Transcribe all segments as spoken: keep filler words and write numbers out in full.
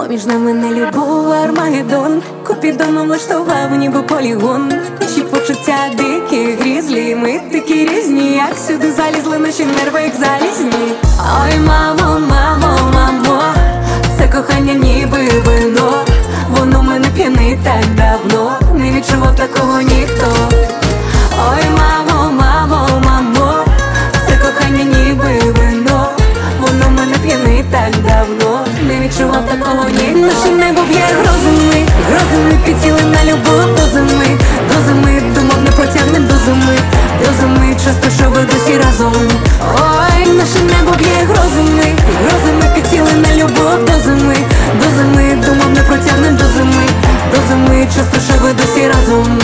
Поміж нами не любов, а Армагеддон. Купідон влаштував ніби полігон. Наші почуття дикі, грізлі, ми такі різні, як сюди залізли наші нерви, як залізні. Ой, мамо, мамо, мамо, це кохання ніби вино. Воно мене п'янить так давно, не відчував такого ніхто. Ой, мамо, мамо, мамо, це кохання ніби вино. Воно мене п'янить так давно, не відчував такого ніхто. Наше небо б'є грозами, грозами підсіли на любов до зими. До зими думав не протягнем до зими. До зими часто, що ви досі разом. Ой, наше небо б'є грозами, грозами підсіли на любов до зими. До зими думав не протягнем до зими. До зими часто, що ви досі разом.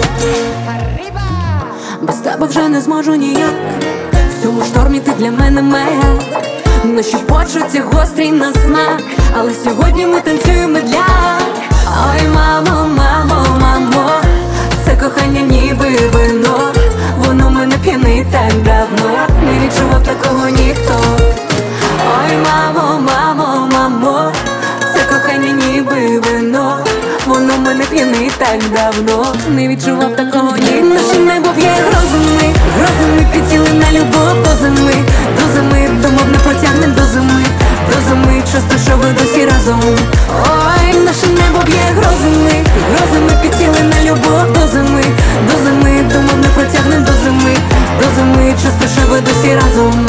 Без тебе вже не зможу ніяк, в цьому штормі ти для мене маяк. Наші почуття гострі на смак, але сьогодні ми танцюємо для. Ой, мамо, мамо, мамо, це кохання ніби вино. Воно мене п'янить так давно, не відчував такого ніхто. Ой, мамо, мамо, мамо, це кохання ніби вино. Воно мене п'янить так давно, не відчував такого ніхто. Наше небо б'є грозами, грозами підсіли на любов до зими. До зими думав не протягнем до зими. До зими часто, що ви досі разом. Ой, наше небо б'є грозами, грозами підсіли на любов до зими. До зими думав не протягнем до зими. До зими часто, що ви досі разом.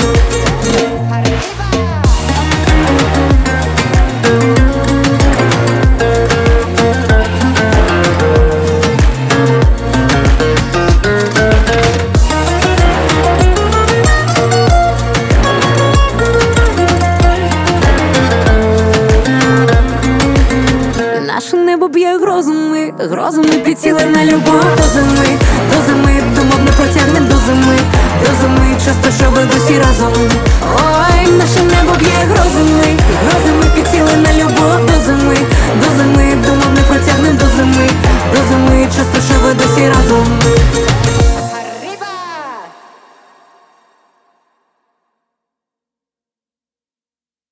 Наше небо б'є грозами, грозами підсіли на любов до зими. До зими думав не протягнем до зими. До зими часто, що ви досі разом. Ой, наше небо б'є грозами, грозами підсіли на любов до